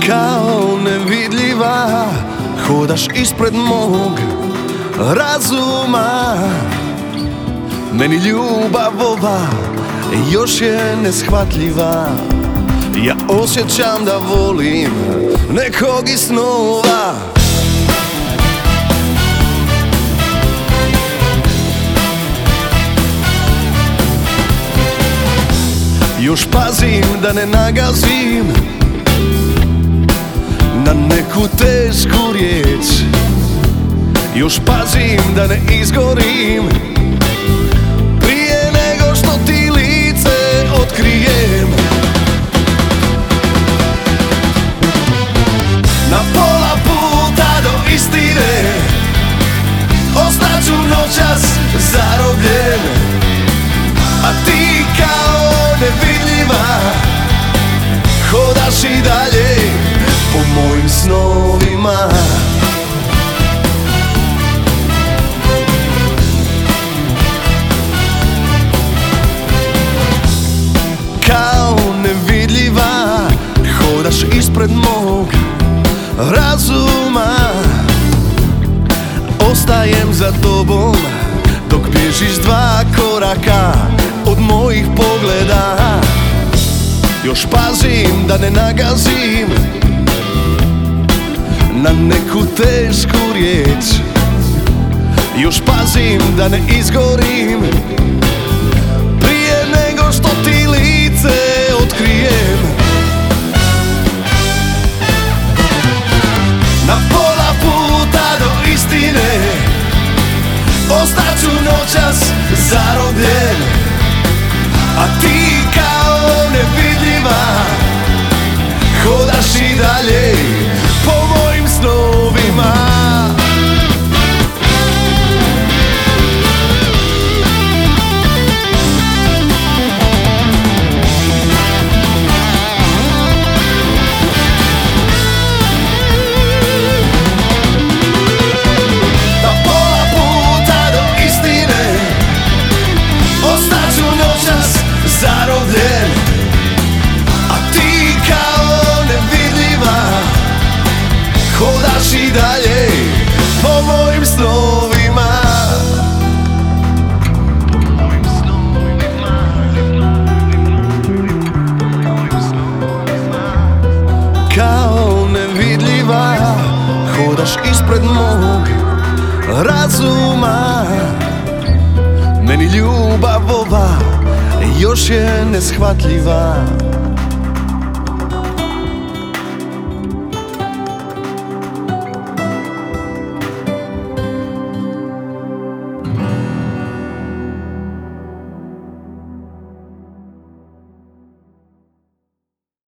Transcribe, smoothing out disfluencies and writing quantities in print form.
Kao nevidljiva hodaš ispred mog razuma. Meni ljubav ova još je neshvatljiva. Ja osjećam da volim nekog iz snova. Još pazim da ne nagazim na neku tešku riječ. Još pazim da ne izgorim prije nego što ti lice otkrijem. Na pola puta do istine ostaću noćas zarobljen, a ti kao nevidljiva hodaš i dalje po mojim snovima. Kao nevidljiva hodaš ispred mog razuma. Ostajem za tobom dok bježiš 2 koraka od mojih pogleda. Još pazim da ne nagazim na neku tešku riječ. Još pazim da ne izgorim prije nego što ti lice otkrijem. Na pola puta do istine ostaću noćas zarobljen, a ti kao nevidljiva hodaš i dalje po mojim snovima. Zarobljen, a ti kao nevidljiva hodaš i dalje po mojim snovima. Kao nevidljiva hodaš ispred mog razuma. Meni ljubav ova još je neshvatljiva.